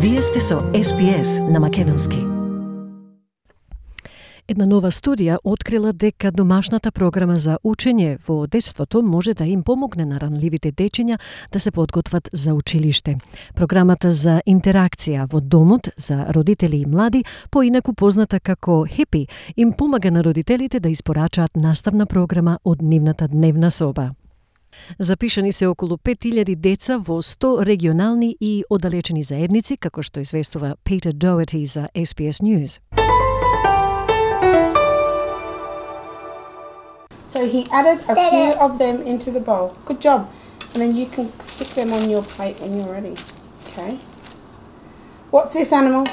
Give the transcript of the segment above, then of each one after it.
Вие сте со SPS на македонски. Една нова студија открила дека домашната програма за учење во детството може да им помогне на ранливите дечиња да се подготват за училиште. Програмата за интеракција во домот за родители и млади, поинаку позната како HIPPY, им помага на родителите да испорачаат наставна програма од нивната дневна соба. Запишани се околу 5000 деца во 100 регионални и оддалечени заедници, како што известува Peter Doherty за SBS News. So he added a few of them into the bowl. Good job. And then you can stick them on your plate when you're ready. Okay. What's this animal?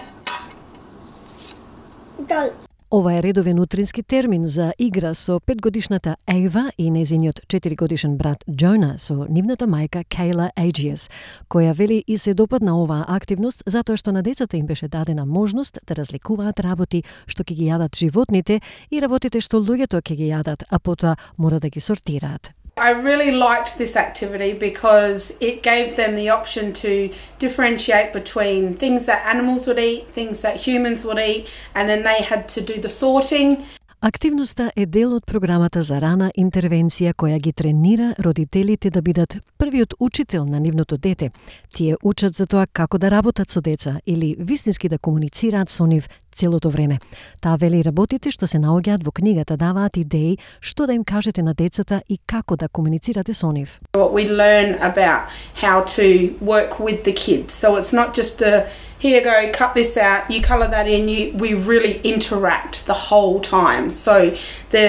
Goat. Ова е редовен утрински термин за игра со 5-годишната Ева и незиниот 4-годишен брат Джона со нивната мајка Кейла Agius, која вели и се допадна оваа активност затоа што на децата им беше дадена можност да разликуваат работи што ќе ги јадат животните и работите што луѓето ќе ги јадат, а потоа мора да ги сортираат. I really liked this activity because it gave them the option to differentiate between things that animals would eat, things that humans would eat, and then they had to do the sorting. Активноста е дел од програмата за рана интервенција која ги тренира родителите да бидат првиот учител на нивното дете. Тие учат за тоа како да работат со деца или вистински да комуницираат со нив целото време. Таа вели работите што се наоѓаат во книгата даваат идеи што да им кажете на децата и како да комуницирате со нив. We learn about how to work with the kids. So it's not just a here you go, cut this out, you colour that in, we really interact the whole time. So the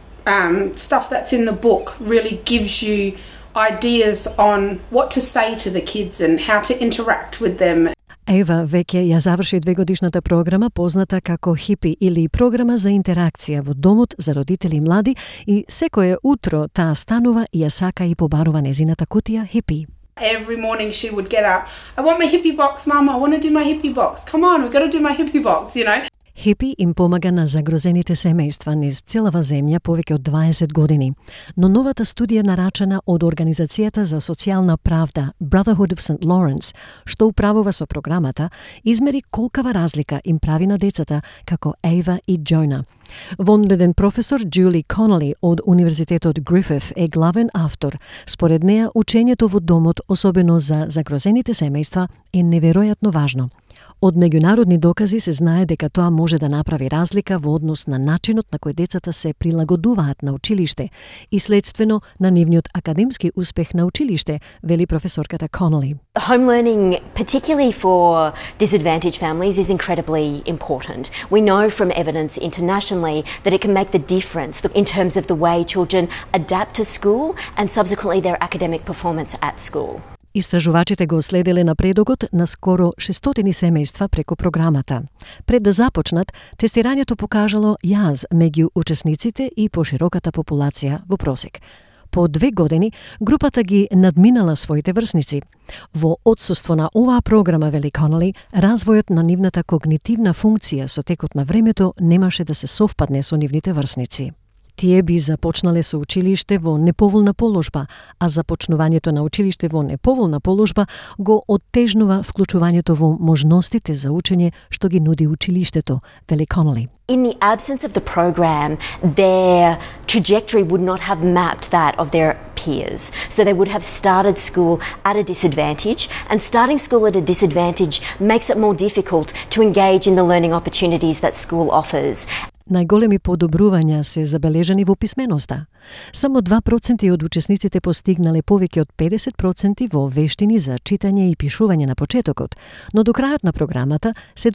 stuff that's in the book really gives you ideas on what to say to the kids and how to interact with them. Ева веќе ја заврши 2-годишната програма позната како HIPPY или програма за интеракција во домот за родители и млади и секое утро таа станува и ја сака и побарува незината кутија HIPPY. Every morning she would get up, I want my HIPPY box, Mama, I want to do my HIPPY box. Come on, we've got to do my HIPPY box, you know. HIPPY им помага на загрозените семејства низ целава земја повеќе од 20 години. Но новата студија нарачана од Организацијата за социјална правда Brotherhood of St. Lawrence, што управува со програмата, измери колкава разлика им прави на децата како Ева и Джона. Вонреден професор Джули Конали од Универзитетот Грифит е главен автор. Според неа, учењето во домот, особено за загрозените семејства, е неверојатно важно. Од меѓународни докази се знае дека тоа може да направи разлика во однос на начинот на кој децата се прилагодуваат на училиште и следствено на нивниот академски успех на училиште, вели професорката Конали. Home learning, particularly for disadvantaged families, is incredibly important. We know from evidence internationally that it can make the difference in terms of the way children adapt to school and subsequently their academic performance at school. Истражувачите го следеле напредокот на скоро 600 семејства преку програмата. Пред да започнат, тестирањето покажало јаз меѓу учесниците и пошироката популација во просек. По 2 години, групата ги надминала своите врсници. Во отсуство на оваа програма, вели Конали, развојот на нивната когнитивна функција со текот на времето немаше да се совпадне со нивните врсници. Тие би започнале со училиште во неповолна положба, а започнувањето на училиште во неповолна положба го оттежнува вклучувањето во можностите за учење што ги нуди училиштето, вели Конали. In the absence of the program, their trajectory would not have mapped that of their peers. So they would have started school at a disadvantage, and starting school at a disadvantage makes it more difficult to engage in the learning opportunities that school offers. Најголеми подобрувања се забележани во писменоста. Само 2% од учесниците постигнале повеќе од 50% во вештини за читање и пишување на почетокот, но до крајот на програмата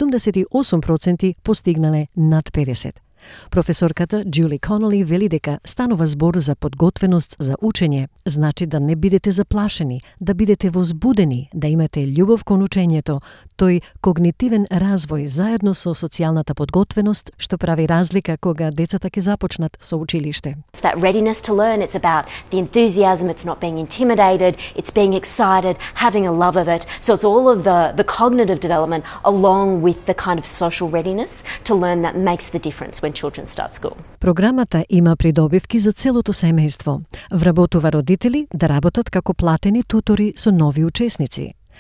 78% постигнале над 50%. Професорката Джули Конали вели дека станува збор за подготвеност за учење, значи да не бидете заплашени, да бидете возбудени, да имате љубов кон учењето, тој когнитивен развој заедно со социјалната подготвеност што прави разлика кога децата ќе започнат со училиште. It's that readiness to learn, it's about the enthusiasm, it's not being intimidated, it's being excited, having a love of it. So it's all of the cognitive development along with the kind of social readiness to learn that makes the difference when children start school. Програмата има придобивки за целото семејство. Вработува родители да работат како платени тутори со нови учесници.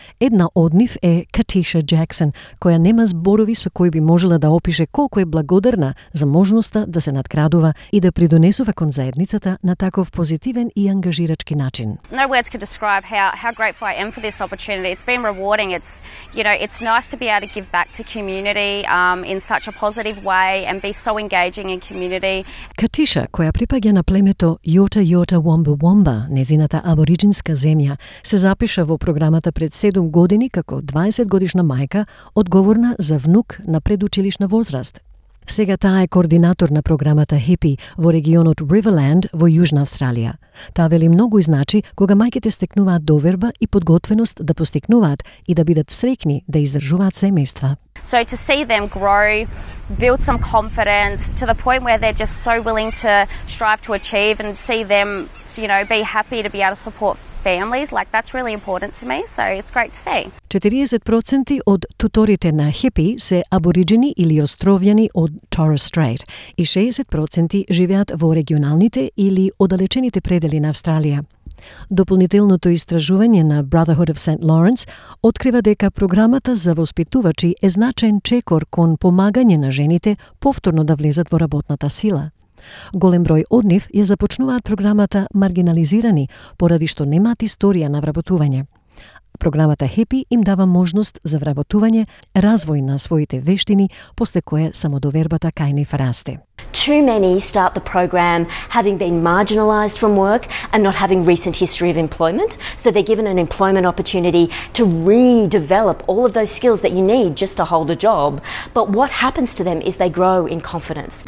Една од нив е Katisha Jackson, која нема зборови со кои би можела да опише колку е благодарна за можноста да се надградува и да придонесува кон заедницата на таков позитивен и ангажирачки начин. No words could describe how grateful I am for this opportunity. It's been rewarding. It's nice to be able to give back to community in such a positive way and be so engaging in community. Katisha, која припаѓа на племето Йота Йота Wamba Wamba, незината абориджинска земја, се запиша во програмата пред 7 години како 20 годишна мајка, одговорна за внук на предучилишна возраст. Сега таа е координатор на програмата HIPPY во регионот Riverland во Јужна Австралија. Таа вели многу значи кога мајките стекнуваат доверба и подготвеност да постигнуваат и да бидат среќни да издржуваат семејства. So to see them grow, build some confidence to the point where they're just so willing to strive to achieve and see them, be happy to be able to support families, that's really important to me, so it's great to see. 40% од туторите на HIPPY се абориджини или островјани од Torres Strait и 60% живеат во регионалните или оддалечените предели на Австралија. Дополнителното истражување на Brotherhood of St. Lawrence открива дека програмата за воспитувачи е значаен чекор кон помагање на жените повторно да влезат во работната сила. Голем број од нив ја започнуваат програмата маргинализирани, поради што немаат историја на вработување. Програмата HIPPY им дава можност за вработување, развој на своите вештини, после кое самодовербата кај нив расте. Too many start the program having been marginalised from work and not having recent history of employment, so they're given an employment opportunity to redevelop all of those skills that you need just to hold a job. But what happens to them is they grow in confidence.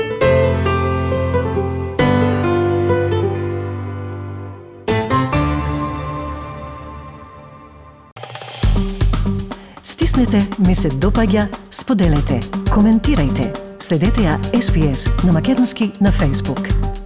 Стиснете, ми се допаѓа, споделете, коментирајте. Следете ја SPS на македонски на Facebook.